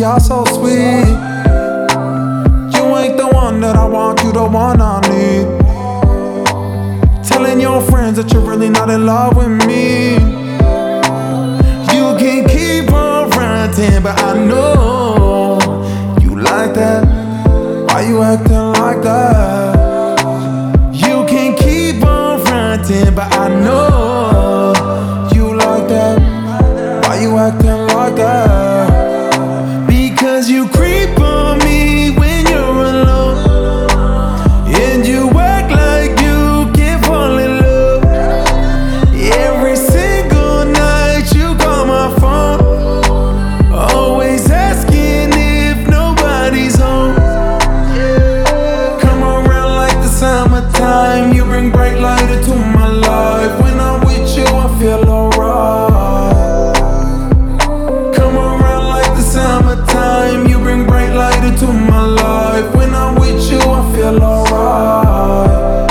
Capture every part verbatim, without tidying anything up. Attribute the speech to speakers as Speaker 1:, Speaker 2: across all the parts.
Speaker 1: y'all so sweet. You ain't the one that I want, you the one I need. Telling your friends that you're really not in love with me. You can keep on fronting, but I know you like that. Why you acting like that? You can keep on fronting, but I know you like that. Why you acting like that? Because you creep on me when you're alone, and you act like you can't fall in love. Every single night you call my phone, always asking if nobody's home. Come around like the summertime, you bring bright light into my life. When I'm with you I feel alright. Summertime, you bring bright light into my life. When I'm with you, I feel alright.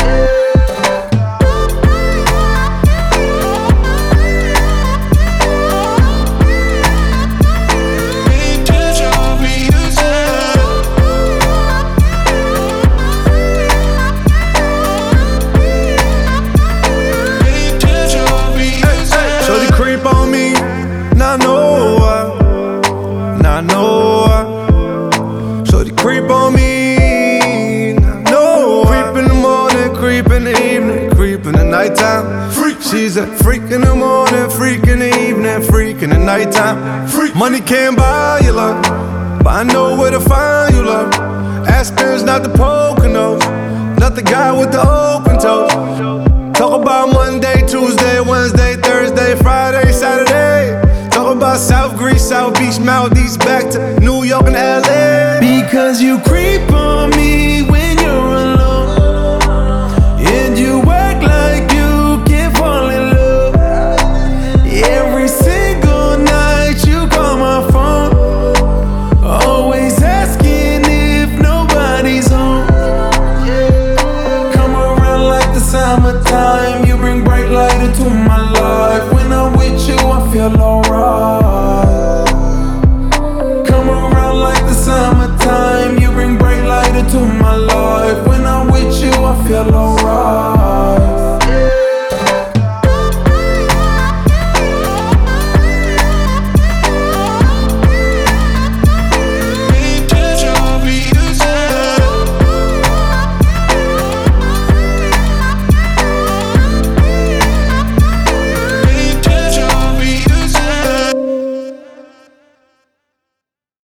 Speaker 2: Shorty creep on me, now I know why. I know why. Shorty creep on me. I know why. Creep in the morning, creep in the evening, creep in the nighttime. Freak. She's a freak in the morning, freak in the evening, freak in the nighttime. Freak. Money can't buy you love, but I know where to find you love. Aspen's not the Poconos, not the guy with the open toes. Talk about Monday, Tuesday, Wednesday, Thursday, Friday, Saturday. Talk about South Greece, South Beach, Maldives, back to New York and L A.
Speaker 1: Because you creep on me